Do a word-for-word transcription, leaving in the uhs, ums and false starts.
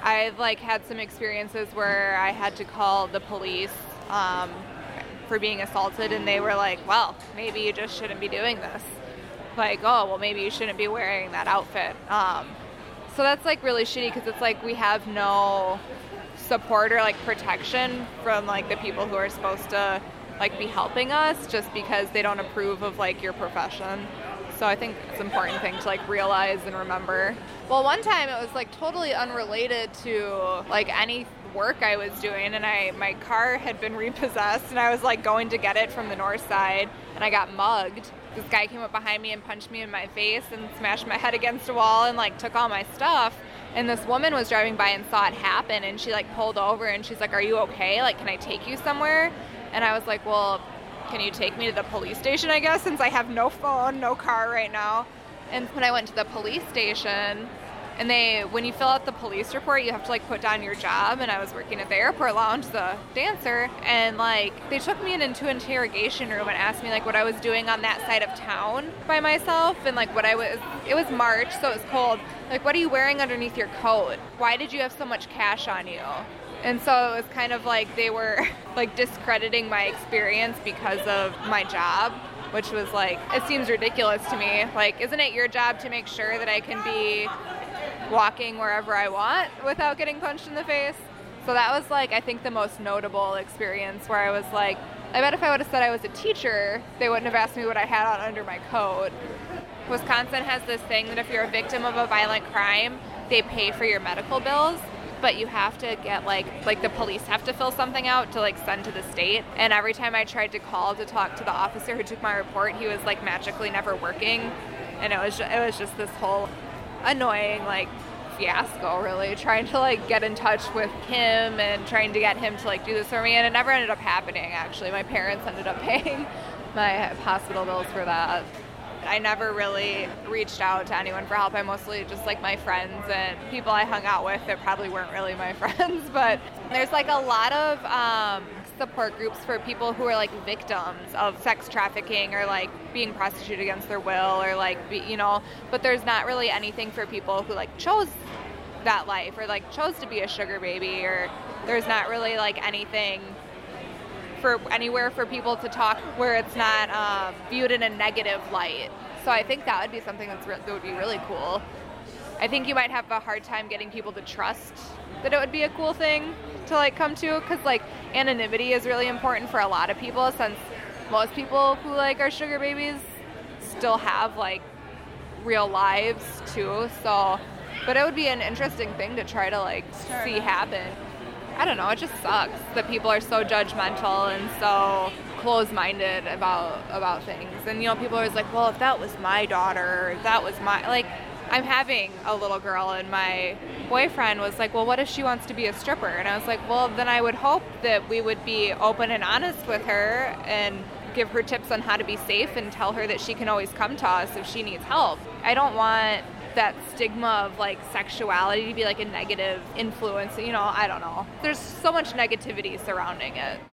I've like had some experiences where I had to call the police um, for being assaulted, and they were like, well, maybe you just shouldn't be doing this. Like, oh, well, maybe you shouldn't be wearing that outfit. Um, so that's like really shitty because it's like we have no support or like protection from like the people who are supposed to like be helping us just because they don't approve of like your profession. So I think it's an important thing to like realize and remember. Well, one time it was like totally unrelated to like any work I was doing, and I my car had been repossessed, and I was like going to get it from the north side, and I got mugged. This guy came up behind me and punched me in my face and smashed my head against a wall and like took all my stuff. And this woman was driving by and saw it happen, and she like pulled over and she's like, "Are you okay? Like, can I take you somewhere?" And I was like, "Well, can you take me to the police station, I guess, since I have no phone, no car right now?" And when I went to the police station, and they, when you fill out the police report, you have to like put down your job, and I was working at the airport lounge, the dancer, and like they took me in into an interrogation room and asked me like what I was doing on that side of town by myself, and like what I was, it was March, so it was cold, like what are you wearing underneath your coat? Why did you have so much cash on you? And so it was kind of like they were like discrediting my experience because of my job, which was like, it seems ridiculous to me. Like, isn't it your job to make sure that I can be walking wherever I want without getting punched in the face? So that was like, I think the most notable experience where I was like, I bet if I would have said I was a teacher, they wouldn't have asked me what I had on under my coat. Wisconsin has this thing that if you're a victim of a violent crime, they pay for your medical bills. But you have to get like, like the police have to fill something out to like send to the state. And every time I tried to call to talk to the officer who took my report, he was like magically never working. And it was, ju- it was just this whole annoying like fiasco really, trying to like get in touch with him and trying to get him to like do this for me. And it never ended up happening, actually. My parents ended up paying my hospital bills for that. I never really reached out to anyone for help. I mostly just like my friends and people I hung out with that probably weren't really my friends. But there's like a lot of um, support groups for people who are like victims of sex trafficking or like being prostituted against their will or like, be, you know, but there's not really anything for people who like chose that life or like chose to be a sugar baby, or there's not really like anything for anywhere for people to talk where it's not um, viewed in a negative light. So I think that would be something that's re- that would be really cool. I think you might have a hard time getting people to trust that it would be a cool thing to like come to, because like anonymity is really important for a lot of people, since most people who like are sugar babies still have like real lives too. So, but it would be an interesting thing to try to like sure. see happen. I don't know, it just sucks that people are so judgmental and so closed-minded about about things. And, you know, people are always like, well, if that was my daughter, if that was my, like, I'm having a little girl, and my boyfriend was like, well, what if she wants to be a stripper? And I was like, well, then I would hope that we would be open and honest with her and give her tips on how to be safe and tell her that she can always come to us if she needs help. I don't want that stigma of like sexuality to be like a negative influence, you know, I don't know. There's so much negativity surrounding it.